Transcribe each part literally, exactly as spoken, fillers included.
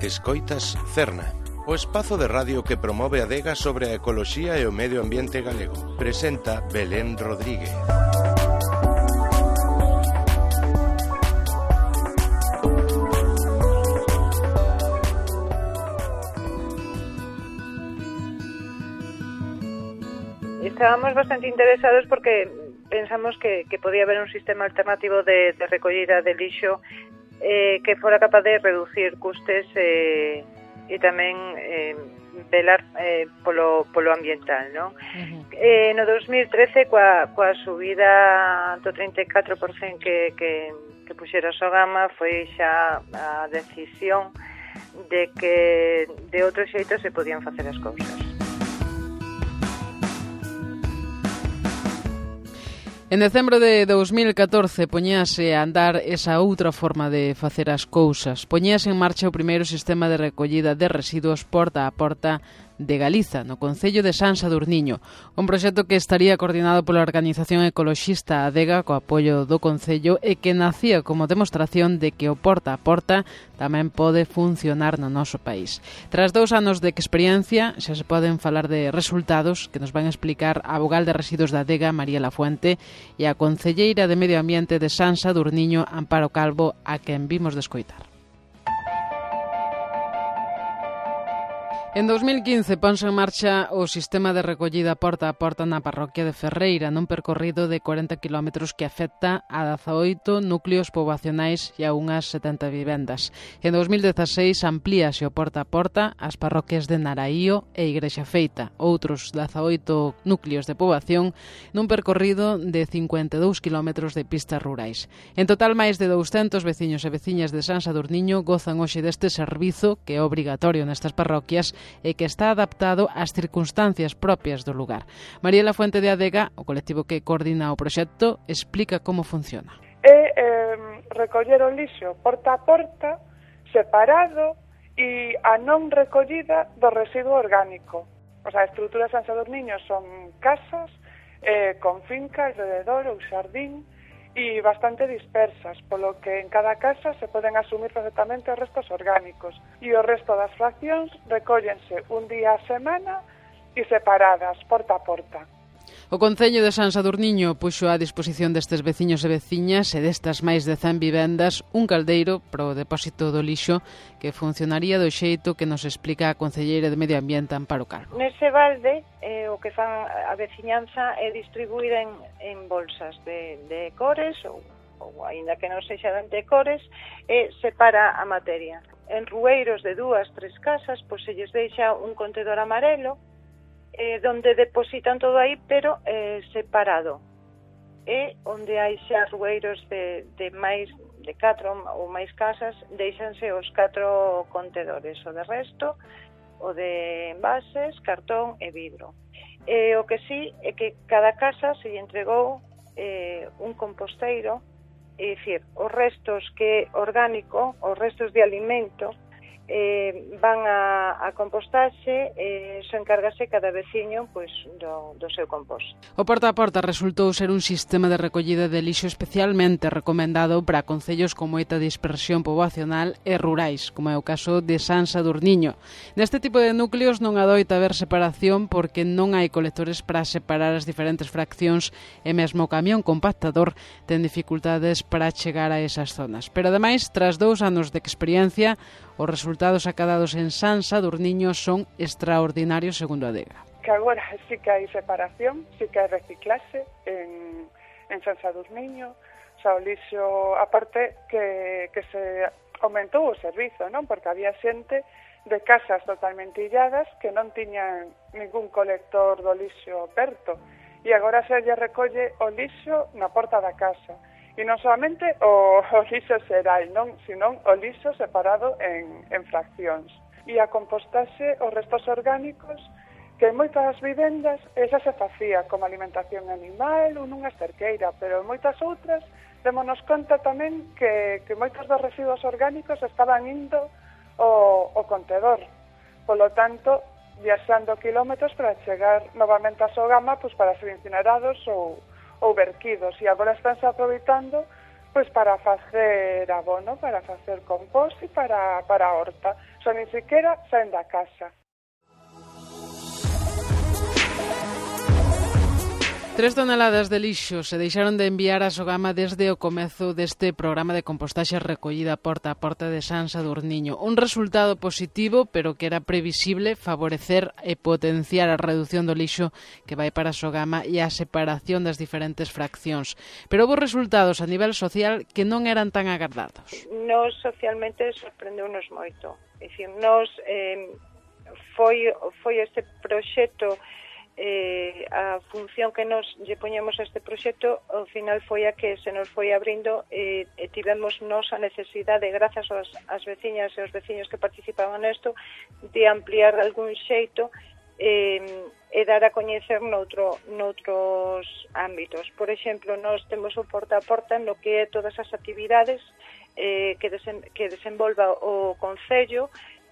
Escoitas Cerna, o espazo de radio que promove a adega sobre a ecoloxía e o medio ambiente galego. Presenta Belén Rodríguez. Estábamos bastante interesados porque pensamos que, que podía haber un sistema alternativo de, de recollida de lixo eh, que fora capaz de reducir custes eh, e tamén eh, velar eh, polo, polo ambiental, non? Uh-huh. Eh, no dos mil trece, coa, coa subida do trinta e catro por cento que, que, que puxera Sogama, foi xa a decisión de que de outro xeito se podían facer as cousas. En decembro de dos mil catorce poñíase a andar esa outra forma de facer as cousas. Poñíase en marcha o primeiro sistema de recollida de residuos porta a porta de Galiza, no concello de San Sadurniño, un proxecto que estaría coordinado pola organización ecoloxista Adega co apoio do concello e que nacía como demostración de que o porta a porta tamén pode funcionar no noso país. Tras dous anos de experiencia, xa se poden falar de resultados que nos van a explicar a vogal de residuos da Adega, María Lafuente, e a concelleira de Medio Ambiente de San Sadurniño, Amparo Calvo, a quen vimos de escoitar. En dos mil quince ponse en marcha o sistema de recollida porta a porta na parroquia de Ferreira, nun percorrido de corenta quilómetros que afecta a dezaoito núcleos poboacionais e a unhas setenta vivendas. En dos mil dezaseis amplíase o porta a porta ás parroquias de Naraío e Igrexa Feita, outros dezaoito núcleos de poboación, nun percorrido de cincuenta e dous quilómetros de pistas rurais. En total, máis de douscentos veciños e veciñas de San Sadurniño gozan hoxe deste servizo que é obrigatorio nestas parroquias e que está adaptado ás circunstancias propias do lugar. María Lafuente de Adega, o colectivo que coordina o proxecto, explica como funciona. É eh, recoller o lixo porta a porta, separado e a non recollida do residuo orgánico. O sea, a estrutura de San Sadurniño son casas eh, con finca alrededor ou xardín e bastante dispersas, polo que en cada casa se poden asumir perfectamente os restos orgánicos e o resto das fraccións recóllense un día a semana e separadas, porta a porta. O Concello de San Sadurniño puxo á disposición destes veciños e veciñas e destas máis de cen vivendas un caldeiro para o depósito do lixo que funcionaría do xeito que nos explica a concelleira de Medio Ambiente, Amparo Calvo. Nese balde, eh, o que fan a veciñanza é distribuir en, en bolsas de, de cores ou, ou aínda que non sexan de cores, e separa a materia. En rueiros de dúas, tres casas, pois se lles deixa un contedor amarelo Eh, donde depositan todo aí, pero eh, separado. E onde hai xa rueiros de, de máis de catro ou máis casas, deixanse os catro contedores, o de resto, o de envases, cartón e vidro. E o que sí é que cada casa se lle entregou eh, un composteiro, é dicir, os restos que orgánico, os restos de alimento, Eh, van a, a compostaxe e eh, se encárgase cada veciño pois, do, do seu compost. O porta a porta resultou ser un sistema de recollida de lixo especialmente recomendado para concellos con moita dispersión poboacional e rurais, como é o caso de San Sadurniño. Neste tipo de núcleos non adoita haber separación porque non hai colectores para separar as diferentes fraccións e mesmo o camión compactador ten dificultades para chegar a esas zonas. Pero ademais, tras dous anos de experiencia, os resultados acadados en San Sadurniño son extraordinarios, segundo a Adega. Que agora sí que hai separación, sí que hai reciclaxe en, en San Sadurniño, o sea, o lixo, aparte que, que se aumentou o servizo, non? Porque había xente de casas totalmente illadas que non tiñan ningún colector do lixo perto, e agora se lle recolle o lixo na porta da casa. E non solamente o, o lixo xeral, non, senón o lixo separado en, en fraccións. E a compostaxe os restos orgánicos que en moitas vivendas esa se facía como alimentación animal ou nunha esterqueira, pero en moitas outras démonos conta tamén que, que moitos dos residuos orgánicos estaban indo ao, ao contedor. Polo tanto, viaxando kilómetros para chegar novamente a Sogama pois para ser incinerados ou ou verquidos, e agora estánse aproveitando pois para facer abono, para facer compost e para, para a horta. Só nin sequera saen da casa. Tres toneladas de lixo se deixaron de enviar a Sogama desde o comezo deste programa de compostaxe recollida porta a porta de San Sadurniño. Un resultado positivo, pero que era previsible favorecer e potenciar a reducción do lixo que vai para a Sogama e a separación das diferentes fraccións. Pero houve resultados a nivel social que non eran tan agardados. Nos socialmente sorprendeu-nos moito. É dicir, nos eh, foi, foi este proxecto Eh, a función que nos lle poñemos a este proxecto ao final foi a que se nos foi abrindo e, e tivemos nos a necesidade, grazas aos, as veciñas e os veciños que participaban nesto, de ampliar de algún xeito eh, e dar a coñecer noutro, noutros ámbitos. Por exemplo, nós temos o porta a porta no que é todas as actividades eh, que, desen, que desenvolva o Concello,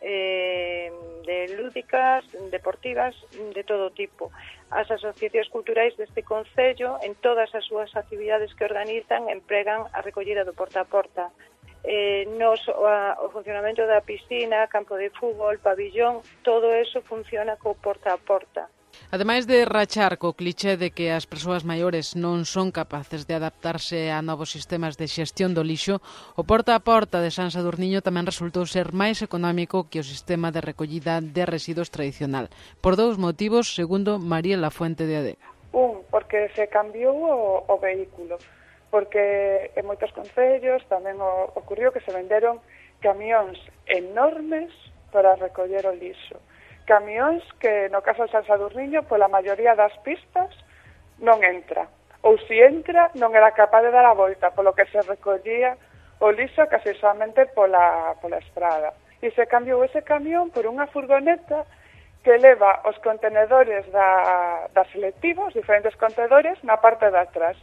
Eh, de lúdicas, deportivas, de todo tipo. As asociacións culturais deste Concello, en todas as súas actividades que organizan, empregan a recollida do porta a porta. Eh, nos, o, a, o funcionamento da piscina, campo de fútbol, pabillón, todo eso funciona co porta a porta. Ademais de rachar co cliché de que as persoas maiores non son capaces de adaptarse a novos sistemas de xestión do lixo, o porta a porta de San Sadurniño tamén resultou ser máis económico que o sistema de recollida de residuos tradicional, por dous motivos, segundo María Lafuente de Adega. Un, porque se cambiou o, o vehículo, porque en moitos concellos tamén o, ocurriu que se venderon camións enormes para recoller o lixo. Camións que, no caso de San Sadurniño, pola maioría das pistas non entra. Ou se entra, non era capaz de dar a volta, polo que se recollía o lixo casi solamente pola, pola estrada. E se cambiou ese camión por unha furgoneta que leva os contenedores da, da selectivo, os diferentes contenedores, na parte de atrás.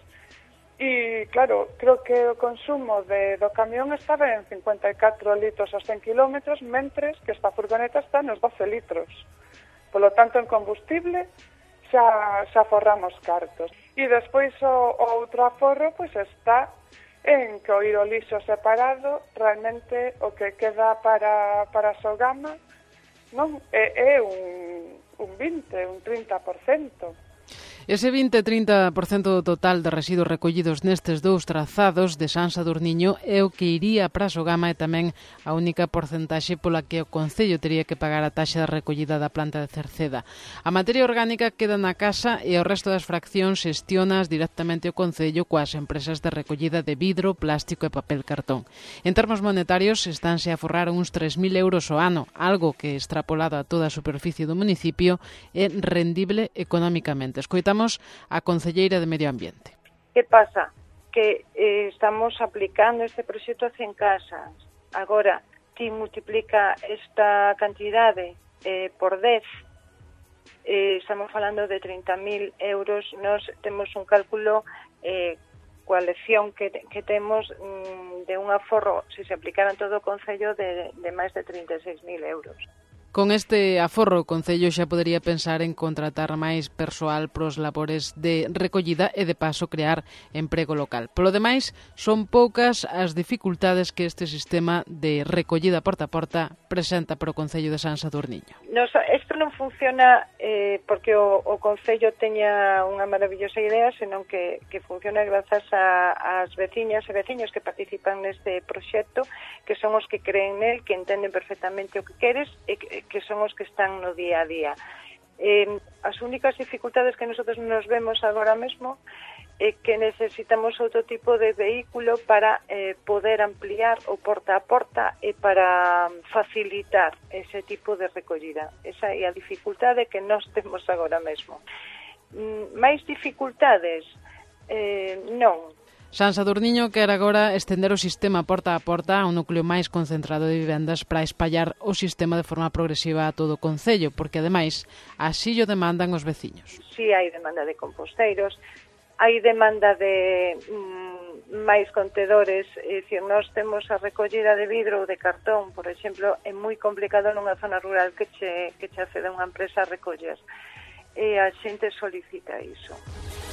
E, claro, creo que o consumo de, do camión estaba en cincuenta e catro litros aos cen kilómetros, mentres que esta furgoneta está nos doce litros. Por lo tanto, en combustible xa, xa forramos cartos. E despois o, o outro aforro pois está en que o ir o lixo separado, realmente o que queda para, para a Sogama non é, é un, un vinte, un trinta por cento. Ese vinte a trinta por cento do total de residuos recollidos nestes dous trazados de San Sadurniño é o que iría para a Sogama e tamén a única porcentaxe pola que o Concello tería que pagar a taxa de recollida da planta de Cerceda. A materia orgánica queda na casa e o resto das fraccións xestionas directamente o Concello coas empresas de recollida de vidro, plástico e papel cartón. En termos monetarios, estánse a forrar uns tres mil euros ao ano, algo que, extrapolado a toda a superficie do municipio, é rendible económicamente. Escoitamos a concelleira de Medio Ambiente. Que pasa? Que eh, estamos aplicando este proxecto a cen casas. Agora, ti multiplica esta cantidade eh, por dez, eh, estamos falando de trinta mil euros. Nos temos un cálculo eh, coa lección que, que temos mm, de un aforro, se se aplicaran todo o Concello, de, de máis de trinta e seis mil euros. Con este aforro, o Concello xa podería pensar en contratar máis persoal pros labores de recollida e, de paso, crear emprego local. Polo demais, son poucas as dificultades que este sistema de recollida porta a porta presenta para o Concello de San Sadurniño. Nos, isto non funciona eh, porque o, o Concello teña unha maravillosa idea, senón que, que funciona grazas a, as veciñas e veciños que participan neste proxecto, que son os que creen nel, que entenden perfectamente o que queres e que que son os que están no día a día. Eh, as únicas dificultades que nosotros nos vemos agora mesmo é que necesitamos outro tipo de vehículo para eh, poder ampliar o porta a porta e para facilitar ese tipo de recollida. Esa é a dificultade que nós temos agora mesmo. Mm, máis dificultades? Eh, non. San Sadurniño quer agora estender o sistema porta a porta a un núcleo máis concentrado de vivendas para espallar o sistema de forma progresiva a todo o Concello, porque, ademais, así o demandan os veciños. Si hai demanda de composteiros, hai demanda de mm, máis contedores, é dicir, nós temos a recollida de vidro ou de cartón, por exemplo, é moi complicado nunha zona rural que che, que che acceda unha empresa a recoller, e a xente solicita iso.